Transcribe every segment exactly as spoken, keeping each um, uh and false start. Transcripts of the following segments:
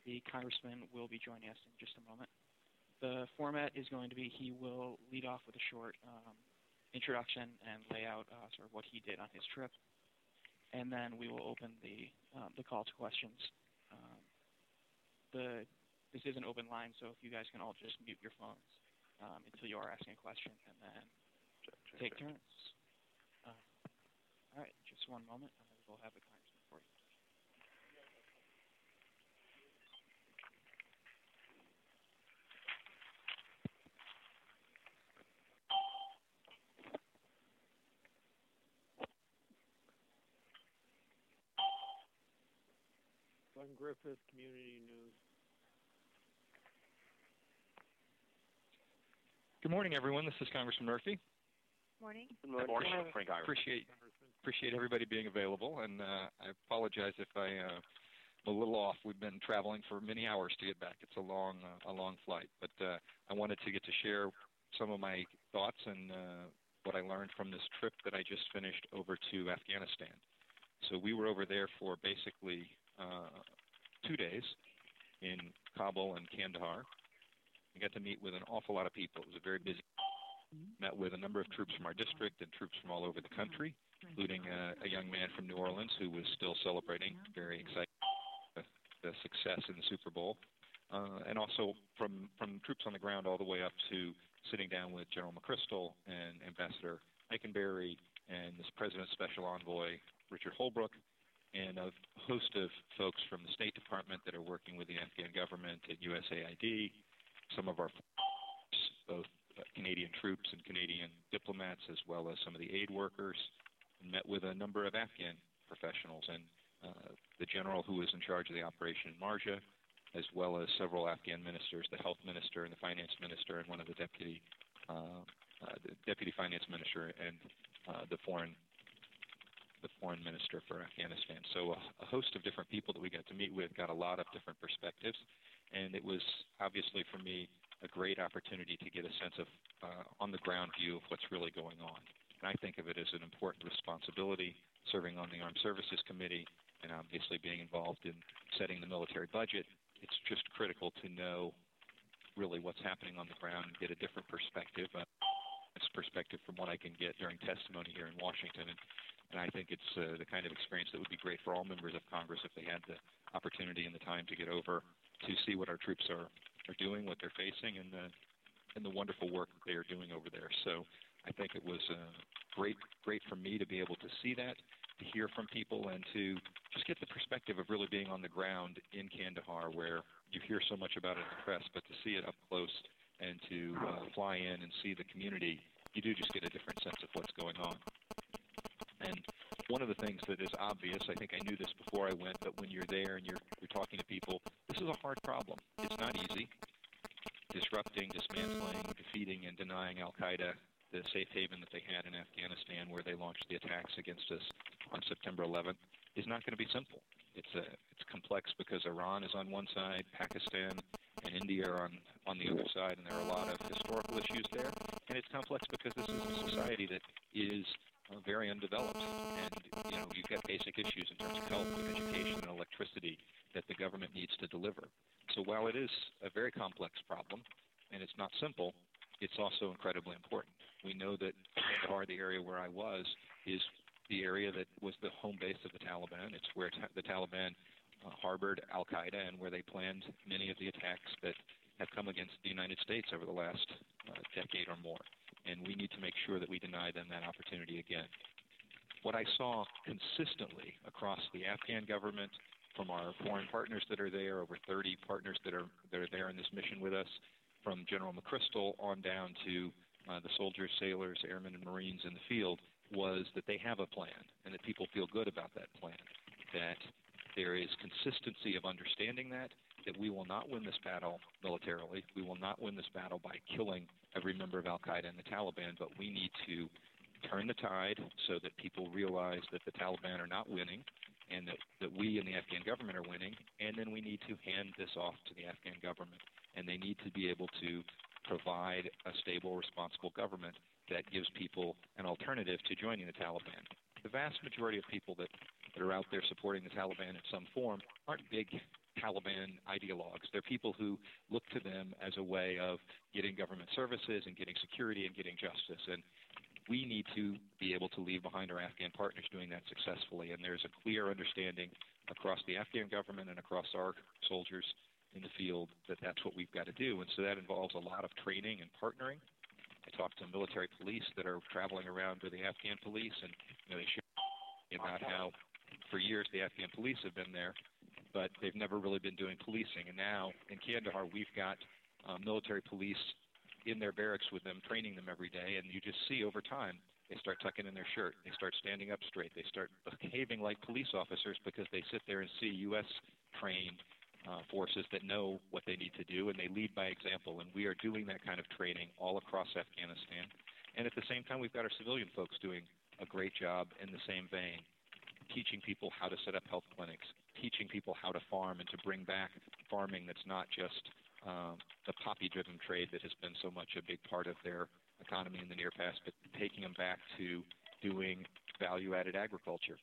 The congressman will be joining us in just a moment. The format is going to be he will lead off with a short um, introduction and lay out uh, sort of what he did on his trip, and then we will open the um, the call to questions. Um, the this is an open line, so if you guys can all just mute your phones um, until you are asking a question, and then check, check, take check. turns. Uh, all right, just one moment, and then we'll have the congressman for you. Glenn Griffith, Community News. Good morning, everyone. This is Congressman Murphy. Morning. Good morning. Good morning. Good morning. Appreciate appreciate everybody being available, and uh, I apologize if I uh, am a little off. We've been traveling for many hours to get back. It's a long uh, a long flight, but uh, I wanted to get to share some of my thoughts and uh, what I learned from this trip that I just finished over to Afghanistan. So we were over there for basically uh, two days in Kabul and Kandahar. I got to meet with an awful lot of people. It was a very busy. Met with a number of troops from our district and troops from all over the country, including uh, a young man from New Orleans who was still celebrating, very excited with the success in the Super Bowl, uh, and also from, from troops on the ground all the way up to sitting down with General McChrystal and Ambassador Eikenberry and this President's Special Envoy, Richard Holbrooke, and a host of folks from the State Department that are working with the Afghan government at U S A I D, some of our both uh, Canadian troops and Canadian diplomats, as well as some of the aid workers, and met with a number of Afghan professionals and uh, the general who was in charge of the operation in Marja, as well as several Afghan ministers, the health minister and the finance minister, and one of the deputy uh, uh, the deputy finance minister and uh, the foreign the foreign minister for Afghanistan. So a, a host of different people that we got to meet with, got a lot of different perspectives, and it was obviously for me a great opportunity to get a sense of uh, on-the-ground view of what's really going on. And I think of it as an important responsibility, serving on the Armed Services Committee and obviously being involved in setting the military budget. It's just critical to know really what's happening on the ground and get a different perspective, uh, perspective from what I can get during testimony here in Washington. And, and I think it's uh, the kind of experience that would be great for all members of Congress if they had the opportunity and the time to get over to see what our troops are, are doing, what they're facing, and the, and the wonderful work that they are doing over there. So I think it was uh, great, great for me to be able to see that, to hear from people, and to just get the perspective of really being on the ground in Kandahar, where you hear so much about it in the press, but to see it up close and to uh, fly in and see the community, you do just get a different sense of what's going on. And one of the things that is obvious, I think I knew this before I went, but when you're there and you're, you're talking to people, this is a hard problem. It's not easy. Disrupting, dismantling, defeating, and denying al-Qaeda, the safe haven that they had in Afghanistan where they launched the attacks against us on September eleventh, is not going to be simple. It's a, it's complex because Iran is on one side, Pakistan and India are on, on the other side, and there are a lot of historical issues there. And it's complex because this is a society that is uh, very undeveloped. And, you know, you've got basic issues in terms of health and education and electricity that the government needs to deliver. So while it is a very complex problem, and it's not simple, it's also incredibly important. We know that Kandahar, the area where I was, is the area that was the home base of the Taliban. It's where ta- the Taliban uh, harbored al-Qaeda and where they planned many of the attacks that have come against the United States over the last uh, decade or more. And we need to make sure that we deny them that opportunity again. What I saw consistently across the Afghan government, from our foreign partners that are there, over thirty partners that are that are there in this mission with us, from General McChrystal on down to uh, the soldiers, sailors, airmen, and Marines in the field, was that they have a plan and that people feel good about that plan, that there is consistency of understanding that, that we will not win this battle militarily, we will not win this battle by killing every member of al-Qaeda and the Taliban, but we need to turn the tide so that people realize that the Taliban are not winning and that, that we and the Afghan government are winning, and then we need to hand this off to the Afghan government, and they need to be able to provide a stable, responsible government that gives people an alternative to joining the Taliban. The vast majority of people that, that are out there supporting the Taliban in some form aren't big Taliban ideologues. They're people who look to them as a way of getting government services and getting security and getting justice. And we need to be able to leave behind our Afghan partners doing that successfully. And there's a clear understanding across the Afghan government and across our soldiers in the field that that's what we've got to do. And so that involves a lot of training and partnering. I talked to military police that are traveling around with the Afghan police, and you know, they share about how for years the Afghan police have been there, but they've never really been doing policing. And now in Kandahar, we've got uh, military police in their barracks with them, training them every day, and you just see over time they start tucking in their shirt, they start standing up straight, they start behaving like police officers because they sit there and see U S trained uh, forces that know what they need to do, and they lead by example. And we are doing that kind of training all across Afghanistan. And at the same time, we've got our civilian folks doing a great job in the same vein, teaching people how to set up health clinics, teaching people how to farm and to bring back farming that's not just um, the poppy-driven trade that has been so much a big part of their economy in the near past, but taking them back to doing value-added agriculture.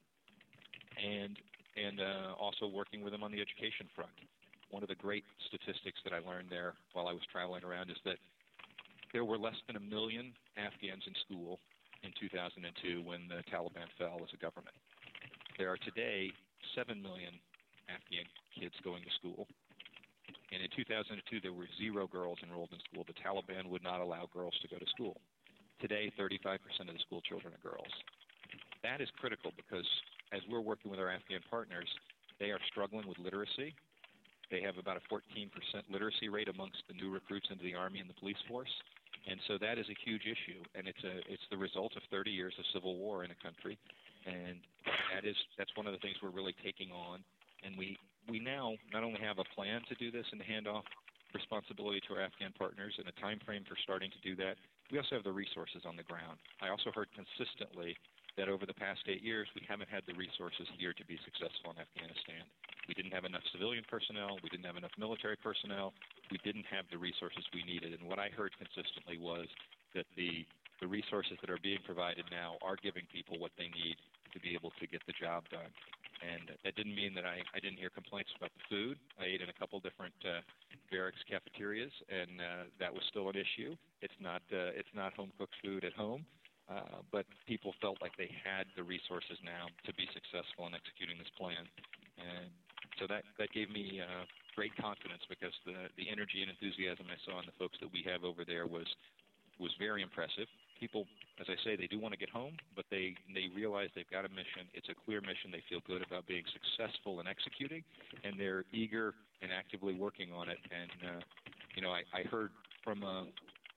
And and uh, also working with them on the education front. One of the great statistics that I learned there while I was traveling around is that there were less than a million Afghans in school in two thousand two when the Taliban fell as a government. There are today seven million Afghan kids going to school. And in two thousand two, there were zero girls enrolled in school. The Taliban would not allow girls to go to school. Today, thirty-five percent of the school children are girls. That is critical because as we're working with our Afghan partners, they are struggling with literacy. They have about a fourteen percent literacy rate amongst the new recruits into the Army and the police force. And so that is a huge issue, and it's a it's the result of thirty years of civil war in a country. And that is that's one of the things we're really taking on. And we, we now not only have a plan to do this and to hand off responsibility to our Afghan partners and a time frame for starting to do that, we also have the resources on the ground. I also heard consistently that over the past eight years, we haven't had the resources here to be successful in Afghanistan. We didn't have enough civilian personnel. We didn't have enough military personnel. We didn't have the resources we needed. And what I heard consistently was that the, the resources that are being provided now are giving people what they need to be able to get the job done. And that didn't mean that I, I didn't hear complaints about the food. I ate in a couple different uh, barracks cafeterias, and uh, that was still an issue. It's not, uh, it's not home-cooked food at home. Uh, but people felt like they had the resources now to be successful in executing this plan. And so that, that gave me uh, great confidence because the, the energy and enthusiasm I saw in the folks that we have over there was was very impressive. People, as I say, they do want to get home, but they, they realize they've got a mission. It's a clear mission. They feel good about being successful in executing, and they're eager and actively working on it. And, uh, you know, I, I heard from a,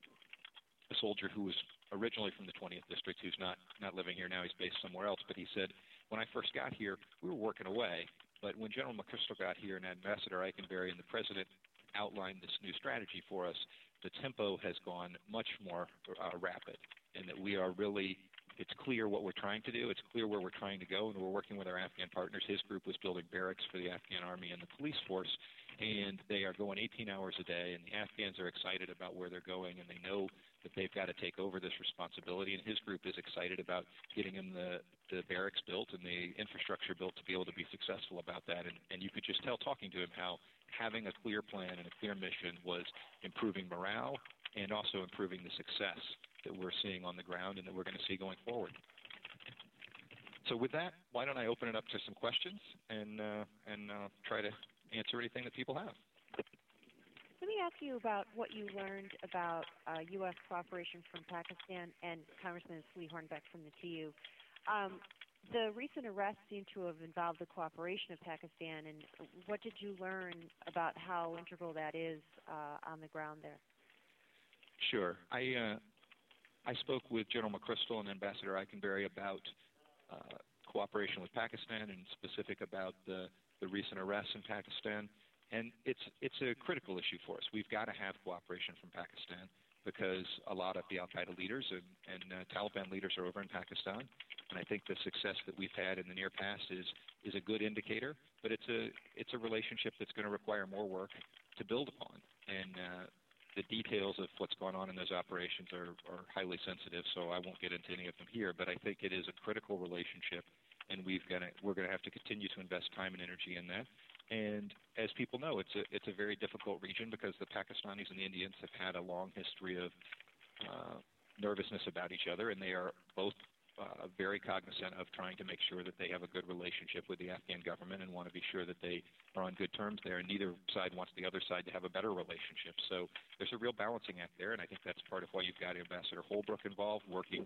a soldier who was originally from the twentieth District, who's not, not living here now. He's based somewhere else. But he said, when I first got here, we were working away. But when General McChrystal got here and Ambassador Eikenberry and the President outlined this new strategy for us, the tempo has gone much more uh, rapid, and that we are really, it's clear what we're trying to do. It's clear where we're trying to go, and we're working with our Afghan partners. His group was building barracks for the Afghan Army and the police force, and they are going eighteen hours a day, and the Afghans are excited about where they're going, and they know that they've got to take over this responsibility, and his group is excited about getting him the, the barracks built and the infrastructure built to be able to be successful about that. And, and you could just tell talking to him how having a clear plan and a clear mission was improving morale and also improving the success that we're seeing on the ground and that we're going to see going forward. So with that, why don't I open it up to some questions and, uh, and uh, try to answer anything that people have. Let me ask you about what you learned about uh, U S cooperation from Pakistan, and Congressman Lee Hornbeck from the T U. Um, the recent arrests seem to have involved the cooperation of Pakistan, and what did you learn about how integral that is uh, on the ground there? Sure. I, uh, I spoke with General McChrystal and Ambassador Eikenberry about uh, cooperation with Pakistan and specific about the, the recent arrests in Pakistan. And it's it's a critical issue for us. We've got to have cooperation from Pakistan because a lot of the al-Qaeda leaders and, and uh, Taliban leaders are over in Pakistan. And I think the success that we've had in the near past is is a good indicator. But it's a it's a relationship that's going to require more work to build upon. And uh, the details of what's going on in those operations are, are highly sensitive, so I won't get into any of them here. But I think it is a critical relationship, and we've got to, we're going to have to continue to invest time and energy in that. And as people know, it's a it's a very difficult region because the Pakistanis and the Indians have had a long history of uh, nervousness about each other, and they are both uh, very cognizant of trying to make sure that they have a good relationship with the Afghan government and want to be sure that they are on good terms there. And neither side wants the other side to have a better relationship. So there's a real balancing act there, and I think that's part of why you've got Ambassador Holbrooke involved, working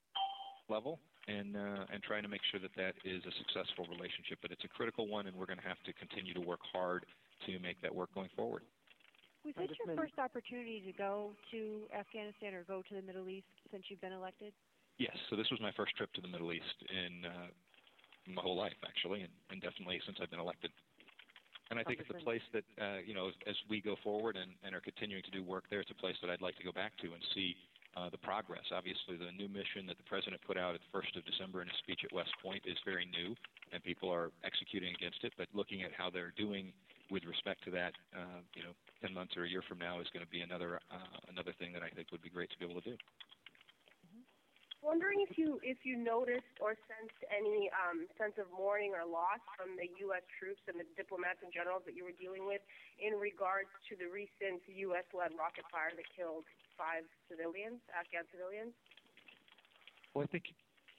level and uh, and trying to make sure that that is a successful relationship. But it's a critical one, and we're going to have to continue to work hard to make that work going forward. Was this your first opportunity to go to Afghanistan or go to the Middle East since you've been elected? Yes, so this was my first trip to the Middle East in uh, my whole life, actually, and, and definitely since I've been elected. And I think it's a place that, uh, you know, as, as we go forward and, and are continuing to do work there, it's a place that I'd like to go back to and see uh, the progress. Obviously, the new mission that the President put out at the first of December in his speech at West Point is very new, and people are executing against it. But looking at how they're doing with respect to that, uh, you know, ten months or a year from now is going to be another uh, another thing that I think would be great to be able to do. Wondering if you if you noticed or sensed any um, sense of mourning or loss from the U S troops and the diplomats and generals that you were dealing with in regards to the recent U S-led rocket fire that killed five civilians, Afghan civilians? Well, I think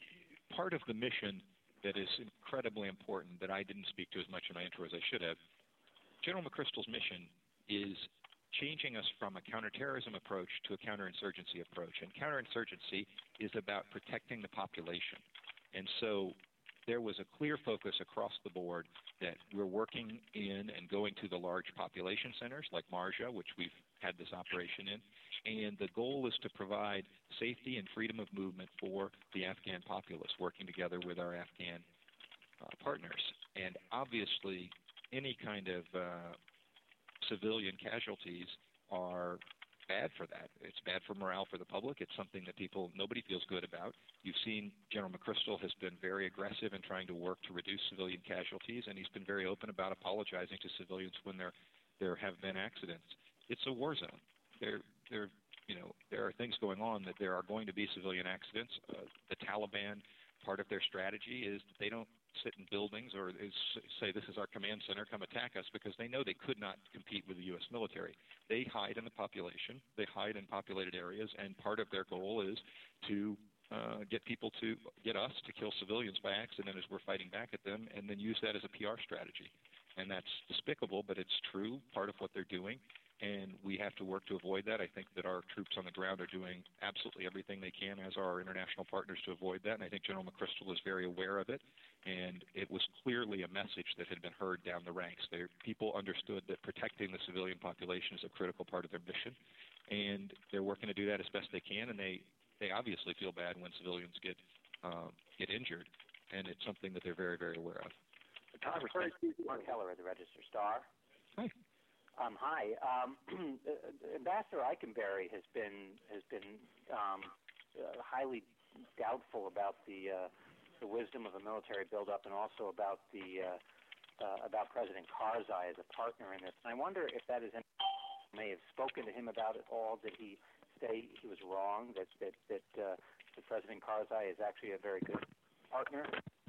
part of the mission that is incredibly important that I didn't speak to as much in my intro as I should have, General McChrystal's mission is changing us from a counterterrorism approach to a counterinsurgency approach. And counterinsurgency is about protecting the population. And so there was a clear focus across the board that we're working in and going to the large population centers like Marja, which we've had this operation in. And the goal is to provide safety and freedom of movement for the Afghan populace, working together with our Afghan uh, partners. And obviously, any kind of uh, civilian casualties are bad for that. It's bad for morale for the public. It's something that people, nobody feels good about. You've seen General McChrystal has been very aggressive in trying to work to reduce civilian casualties, and he's been very open about apologizing to civilians when there there have been accidents. It's a war zone. There, there, you know, there are things going on that there are going to be civilian accidents. Uh, the Taliban, part of their strategy is that they don't sit in buildings or is, say this is our command center, come attack us, because they know they could not compete with the U S military. They hide in the population. They hide in populated areas, and part of their goal is to uh, get people to get us to kill civilians by accident as we're fighting back at them, and then use that as a P R strategy. And that's despicable, but it's true, part of what they're doing. And we have to work to avoid that. I think that our troops on the ground are doing absolutely everything they can, as are our international partners, to avoid that. And I think General McChrystal is very aware of it. And it was clearly a message that had been heard down the ranks. There, people understood that protecting the civilian population is a critical part of their mission. And they're working to do that as best they can. And they, they obviously feel bad when civilians get, um, get injured. And it's something that they're very, very aware of. Congressman Mark Heller of the Register Star. Hi. Um, hi. Um, Ambassador Eikenberry has been has been um, uh, highly doubtful about the uh, the wisdom of a military buildup, and also about the uh, uh, about President Karzai as a partner in this. And I wonder if that is any, may have spoken to him about it all. Did he say he was wrong? That that that, uh, that President Karzai is actually a very good partner.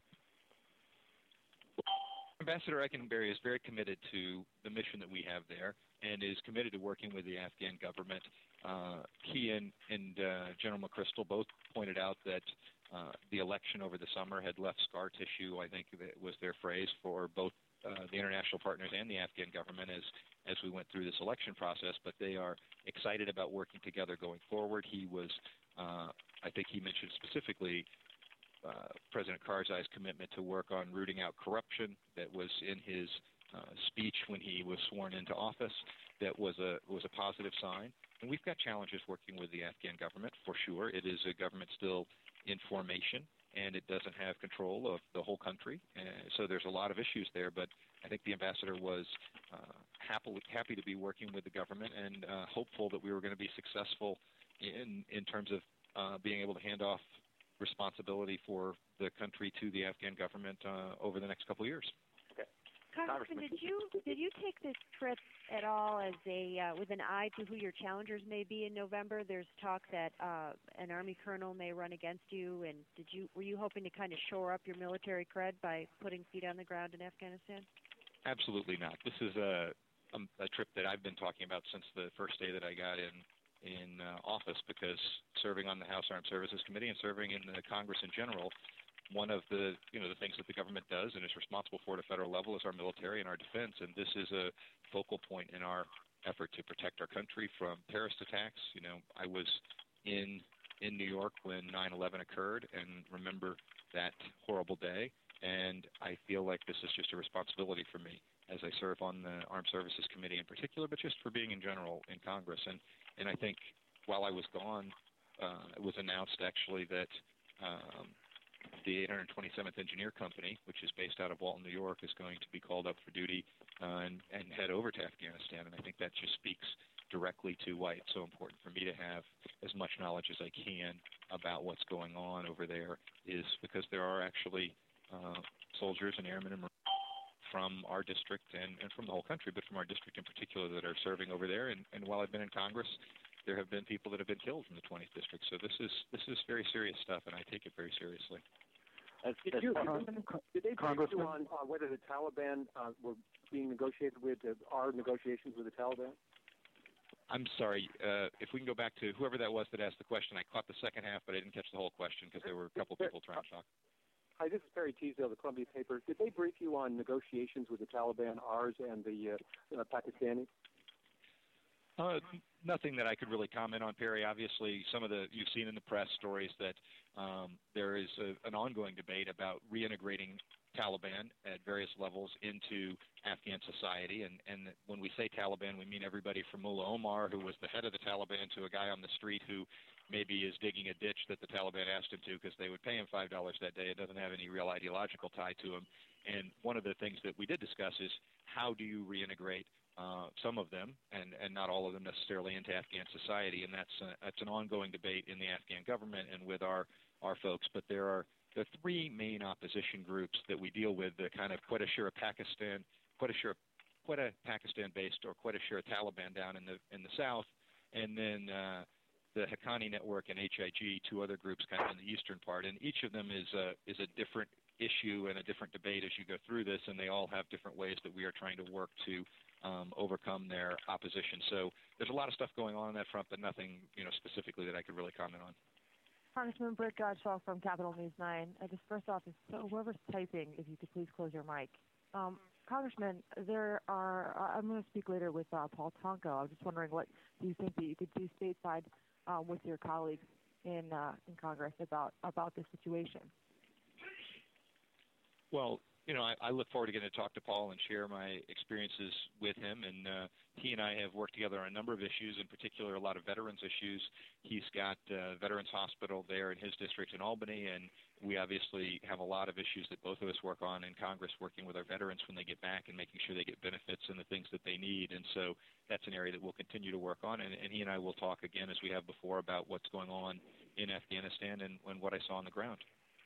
Ambassador Eikenberry is very committed to the mission that we have there, and is committed to working with the Afghan government. Uh, he and, and uh, General McChrystal both pointed out that uh, the election over the summer had left scar tissue, I think that was their phrase, for both uh, the international partners and the Afghan government as, as we went through this election process. But they are excited about working together going forward. He was, uh, I think he mentioned specifically Uh, President Karzai's commitment to work on rooting out corruption. That was in his uh, speech when he was sworn into office. That was a was a positive sign. And we've got challenges working with the Afghan government, for sure. It is a government still in formation, and it doesn't have control of the whole country. Uh, so there's a lot of issues there, but I think the ambassador was uh, happily, happy to be working with the government, and uh, hopeful that we were going to be successful in, in terms of uh, being able to hand off responsibility for the country to the Afghan government uh, over the next couple of years. Okay. Congressman, did you did you take this trip at all as a uh, with an eye to who your challengers may be in November? There's talk that uh, an Army colonel may run against you, and did you were you hoping to kind of shore up your military cred by putting feet on the ground in Afghanistan? Absolutely not. This is a, a, a trip that I've been talking about since the first day that I got in in uh, office, because serving on the House Armed Services Committee and serving in the Congress in general, one of the you know the things that the government does and is responsible for at a federal level is our military and our defense, and this is a focal point in our effort to protect our country from terrorist attacks. You know, I was in in New York when nine eleven occurred and remember that horrible day, and I feel like this is just a responsibility for me as I serve on the Armed Services Committee in particular, but just for being in general in Congress. And and I think while I was gone, uh, it was announced actually that um, the eight hundred twenty-seventh Engineer Company, which is based out of Walton, New York, is going to be called up for duty uh, and, and head over to Afghanistan. And I think that just speaks directly to why it's so important for me to have as much knowledge as I can about what's going on over there, is because there are actually uh, soldiers and airmen and Marines from our district and, and from the whole country, but from our district in particular, that are serving over there. And, and while I've been in Congress, there have been people that have been killed in the twentieth district. So this is this is very serious stuff, and I take it very seriously. As, did, you, uh, did they brief you on uh, whether the Taliban uh, were being negotiated with, uh, our negotiations with the Taliban? I'm sorry. Uh, if we can go back to whoever that was that asked the question, I caught the second half, but I didn't catch the whole question because there were a couple people trying to talk. Hi, this is Perry Teasdale, the Columbia paper. Did they brief you on negotiations with the Taliban, ours, and the uh, uh, Pakistanis? Uh, nothing that I could really comment on, Perry. Obviously, some of the you've seen in the press stories that um, there is a, an ongoing debate about reintegrating Taliban at various levels into Afghan society. And, and when we say Taliban, we mean everybody from Mullah Omar, who was the head of the Taliban, to a guy on the street who maybe is digging a ditch that the Taliban asked him to because they would pay him five dollars that day. It doesn't have any real ideological tie to him. And one of the things that we did discuss is how do you reintegrate uh, some of them, and, and not all of them necessarily, into Afghan society. And that's, a, that's an ongoing debate in the Afghan government and with our, our folks. But there are the three main opposition groups that we deal with, the kind of Quetta Shura Pakistan, Quetta Shura, Quetta Pakistan-based or Quetta Shura Taliban down in the, in the south, and then uh, the Haqqani Network and H I G, two other groups kind of in the eastern part. And each of them is a, is a different issue and a different debate as you go through this, and they all have different ways that we are trying to work to um, overcome their opposition. So there's a lot of stuff going on on that front, but nothing, you know, specifically that I could really comment on. Congressman Britt Gottschalk from Capitol News nine. Uh, just first off, so whoever's typing, if you could please close your mic. Um, Congressman, there are, uh, I'm going to speak later with uh, Paul Tonko. I was just wondering, what do you think that you could do stateside uh, with your colleagues in uh, in Congress about, about this situation? Well, you know, I, I look forward to getting to talk to Paul and share my experiences with him. And uh, he and I have worked together on a number of issues, in particular a lot of veterans issues. He's got uh, Veterans Hospital there in his district in Albany, and we obviously have a lot of issues that both of us work on in Congress, working with our veterans when they get back and making sure they get benefits and the things that they need. And so that's an area that we'll continue to work on. And, and he and I will talk again, as we have before, about what's going on in Afghanistan and, and what I saw on the ground.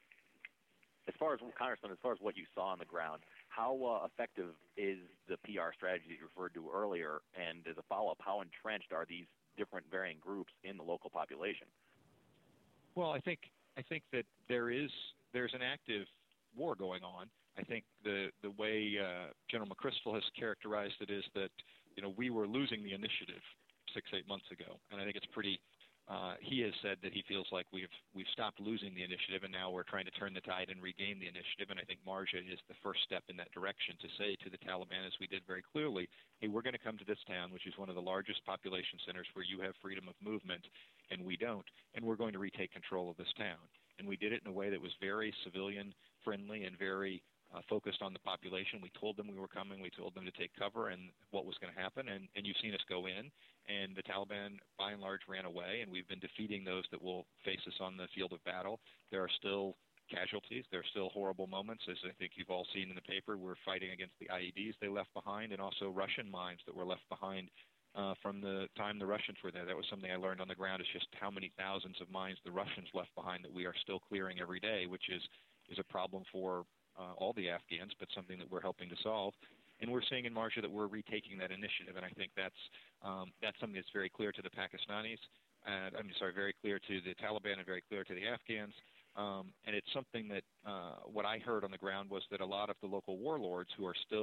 As far as, Congressman, as far as what you saw on the ground, how uh, effective is the P R strategy that you referred to earlier? And as a follow-up, how entrenched are these different varying groups in the local population? Well, I think I think that there is there's an active war going on. I think the the way uh, General McChrystal has characterized it is that you know we were losing the initiative six eight months ago, and I think it's pretty. Uh, he has said that he feels like we've we've stopped losing the initiative, and now we're trying to turn the tide and regain the initiative. And I think Marja is the first step in that direction to say to the Taliban, as we did very clearly, hey, we're going to come to this town, which is one of the largest population centers where you have freedom of movement, and we don't, and we're going to retake control of this town. And we did it in a way that was very civilian-friendly and very uh, focused on the population. We told them we were coming. We told them to take cover and what was going to happen. And, and you've seen us go in, and the Taliban, by and large, ran away, and we've been defeating those that will face us on the field of battle. There are still casualties. There are still horrible moments, as I think you've all seen in the paper. We're fighting against the I E Ds they left behind, and also Russian mines that were left behind uh, from the time the Russians were there. That was something I learned on the ground, is just how many thousands of mines the Russians left behind that we are still clearing every day, which is, is a problem for uh, all the Afghans, but something that we're helping to solve. And we're seeing in Marja that we're retaking that initiative, and I think that's um, that's something that's very clear to the Pakistanis, and I'm sorry, very clear to the Taliban and very clear to the Afghans. Um, and it's something that uh, what I heard on the ground was that a lot of the local warlords who are still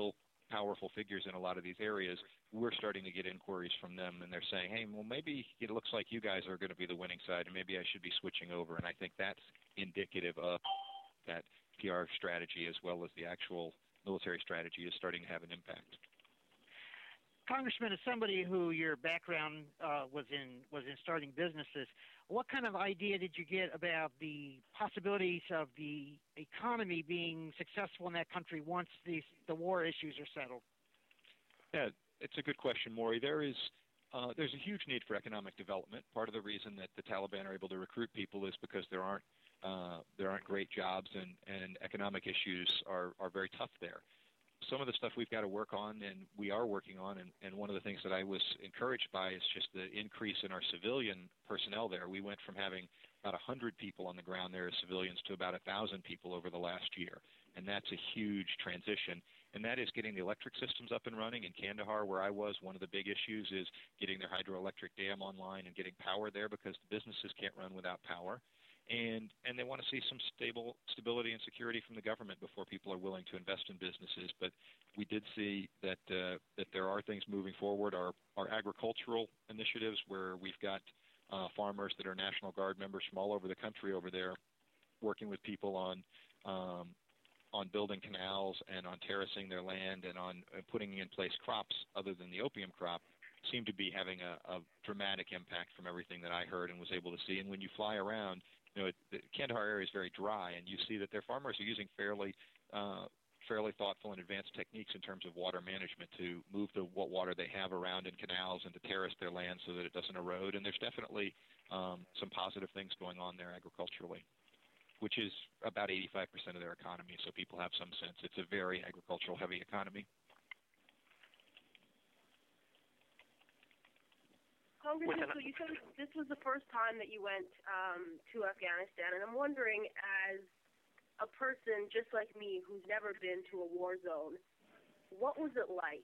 powerful figures in a lot of these areas, we're starting to get inquiries from them, and they're saying, hey, well, maybe it looks like you guys are going to be the winning side, and maybe I should be switching over. And I think that's indicative of that P R strategy as well as the actual military strategy is starting to have an impact. Congressman, as somebody who your background uh, was in was in starting businesses, what kind of idea did you get about the possibilities of the economy being successful in that country once these, the war issues are settled? Yeah, it's a good question, Maury. There is uh, there's a huge need for economic development. Part of the reason that the Taliban are able to recruit people is because there aren't uh, there aren't great jobs, and, and economic issues are, are very tough there. Some of the stuff we've got to work on, and we are working on, and, and one of the things that I was encouraged by is just the increase in our civilian personnel there. We went from having about one hundred people on the ground there as civilians to about one thousand people over the last year, and that's a huge transition. And that is getting the electric systems up and running. In Kandahar, where I was, one of the big issues is getting their hydroelectric dam online and getting power there because the businesses can't run without power. And and they want to see some stable stability and security from the government before people are willing to invest in businesses. But we did see that uh, that there are things moving forward. Our our agricultural initiatives, where we've got uh, farmers that are National Guard members from all over the country over there, working with people on um, on building canals and on terracing their land and on uh, putting in place crops other than the opium crop, seem to be having a, a dramatic impact from everything that I heard and was able to see. And when you fly around, you know, it, the Kandahar area is very dry, and you see that their farmers are using fairly uh, fairly thoughtful and advanced techniques in terms of water management to move the what water they have around in canals and to terrace their land so that it doesn't erode. And there's definitely um, some positive things going on there agriculturally, which is about eighty-five percent of their economy, so people have some sense. It's a very agricultural-heavy economy. Congressman, so you said this was the first time that you went um, to Afghanistan, and I'm wondering, as a person just like me who's never been to a war zone, what was it like?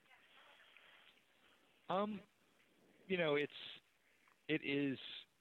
Um, you know, it's it is.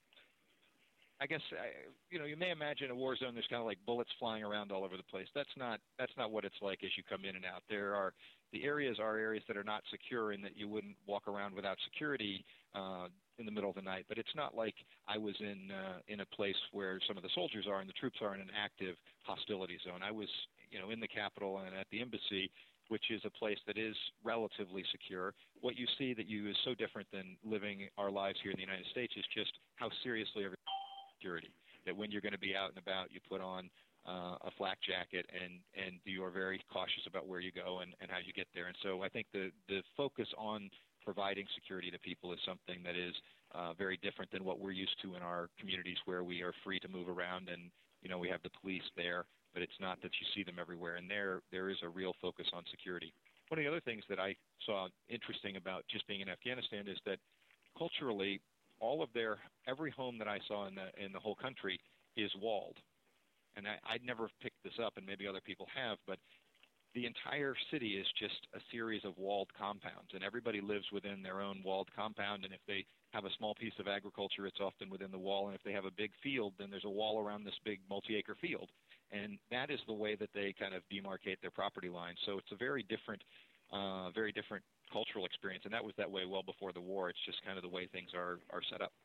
I guess I, you know you may imagine a war zone. There's kind of like bullets flying around all over the place. That's not that's not what it's like as you come in and out. There are the areas are areas that are not secure, in that you wouldn't walk around without security uh, in the middle of the night. But it's not like I was in uh, in a place where some of the soldiers are and the troops are in an active hostility zone. I was you know in the capital and at the embassy, which is a place that is relatively secure. What you see that you is so different than living our lives here in the United States is just how seriously everything. Security. That when you're going to be out and about, you put on uh, a flak jacket and, and you are very cautious about where you go and, and how you get there. And so I think the, the focus on providing security to people is something that is uh, very different than what we're used to in our communities, where we are free to move around and, you know, we have the police there, but it's not that you see them everywhere. And there there is a real focus on security. One of the other things that I saw interesting about just being in Afghanistan is that culturally, all of their every home that I saw in the in the whole country is walled, and I, I'd never picked this up, and maybe other people have, but the entire city is just a series of walled compounds, and everybody lives within their own walled compound. And if they have a small piece of agriculture, it's often within the wall, and if they have a big field, then there's a wall around this big multi-acre field, and that is the way that they kind of demarcate their property lines. So it's a very different, uh, very different. cultural experience, and that was that way well before the war. It's just kind of the way things are, are set up.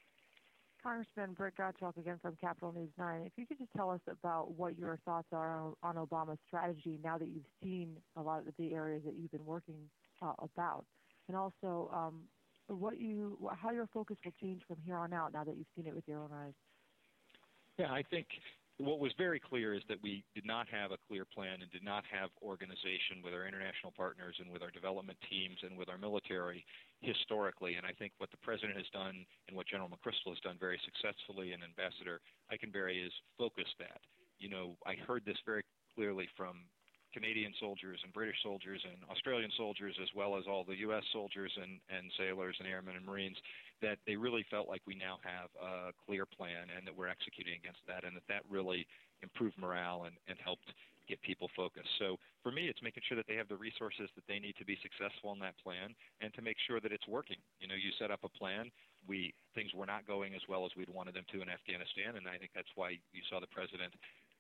Congressman Britt Gottschalk again from Capitol News nine. If you could just tell us about what your thoughts are on, on Obama's strategy now that you've seen a lot of the areas that you've been working uh, about, and also um, what you, how your focus will change from here on out now that you've seen it with your own eyes. Yeah, I think what was very clear is that we did not have a clear plan and did not have organization with our international partners and with our development teams and with our military historically. And I think what the President has done and what General McChrystal has done very successfully, and Ambassador Eikenberry, is focus that. You know, I heard this very clearly from Canadian soldiers and British soldiers and Australian soldiers, as well as all the U S soldiers and, and sailors and airmen and Marines, that they really felt like we now have a clear plan and that we're executing against that, and that that really improved morale and, and helped get people focused. So for me, it's making sure that they have the resources that they need to be successful in that plan and to make sure that it's working. You know, you set up a plan. We things were not going as well as we'd wanted them to in Afghanistan, and I think that's why you saw the President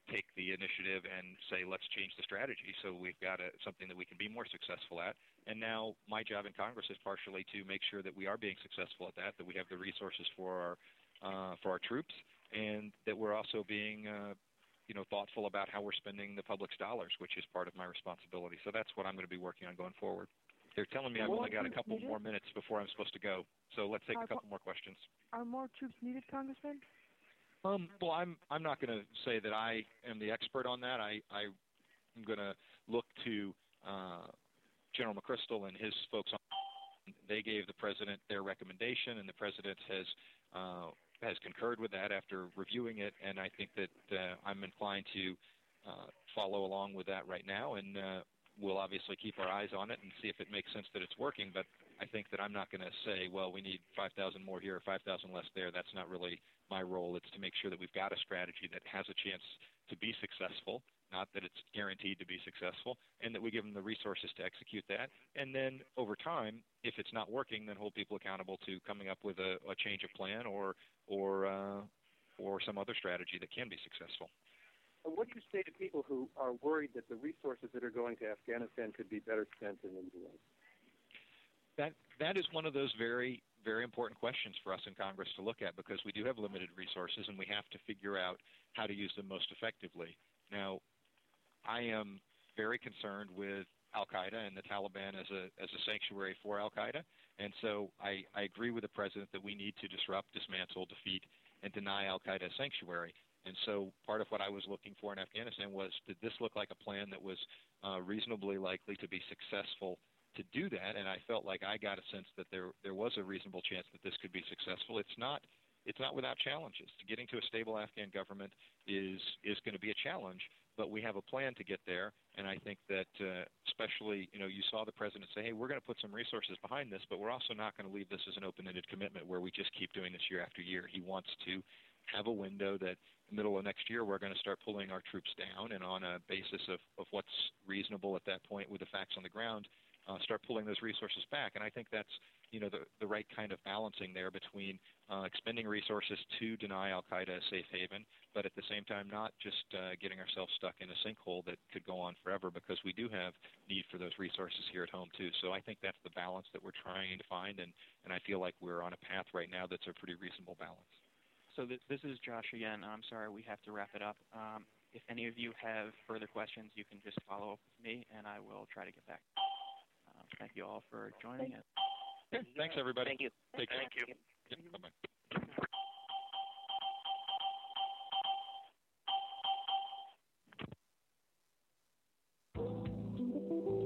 take the initiative and say, let's change the strategy so we've got a, something that we can be more successful at. And now my job in Congress is partially to make sure that we are being successful at that, that we have the resources for our uh, for our troops, and that we're also being uh, you know, thoughtful about how we're spending the public's dollars, which is part of my responsibility. So that's what I'm going to be working on going forward. They're telling me I've only got a couple more minutes before I'm supposed to go, so let's take a couple more questions. Are more troops needed, Congressman? Um, well, I'm I'm not going to say that I am the expert on that. I I am going to look to uh, General McChrystal and his folks. On, they gave the president their recommendation, and the president has uh, has concurred with that after reviewing it. And I think that uh, I'm inclined to uh, follow along with that right now, and uh, we'll obviously keep our eyes on it and see if it makes sense that it's working. But I think that I'm not going to say, well, we need five thousand more here, five thousand less there. That's not really my role. It's to make sure that we've got a strategy that has a chance to be successful, not that it's guaranteed to be successful, and that we give them the resources to execute that. And then over time, if it's not working, then hold people accountable to coming up with a, a change of plan or or uh, or some other strategy that can be successful. What do you say to people who are worried that the resources that are going to Afghanistan could be better spent in the U S? That that is one of those very, very important questions for us in Congress to look at, because we do have limited resources and we have to figure out how to use them most effectively. Now, I am very concerned with Al-Qaeda and the Taliban as a as a sanctuary for Al-Qaeda, and so I, I agree with the president that we need to disrupt, dismantle, defeat, and deny Al-Qaeda a sanctuary. And so part of what I was looking for in Afghanistan was, did this look like a plan that was uh, reasonably likely to be successful to do that? And I felt like I got a sense that there there was a reasonable chance that this could be successful. It's not it's not without challenges. Getting to a stable Afghan government is is going to be a challenge, but we have a plan to get there. And I think that uh, especially, you know, you saw the president say, hey, we're going to put some resources behind this, but we're also not going to leave this as an open-ended commitment where we just keep doing this year after year. He wants to have a window that middle of next year we're going to start pulling our troops down, and on a basis of, of what's reasonable at that point with the facts on the ground, uh, start pulling those resources back. And I think that's, you know, the, the right kind of balancing there between uh, expending resources to deny Al-Qaeda a safe haven, but at the same time not just uh, getting ourselves stuck in a sinkhole that could go on forever, because we do have need for those resources here at home too. So I think that's the balance that we're trying to find, and, and I feel like we're on a path right now that's a pretty reasonable balance. So th- this is Josh again. I'm sorry, we have to wrap it up. Um, if any of you have further questions, you can just follow up with me, and I will try to get back. Um, thank you all for joining us. Okay, thanks, everybody. Thank you. Take care. Thank you. Yep, bye-bye.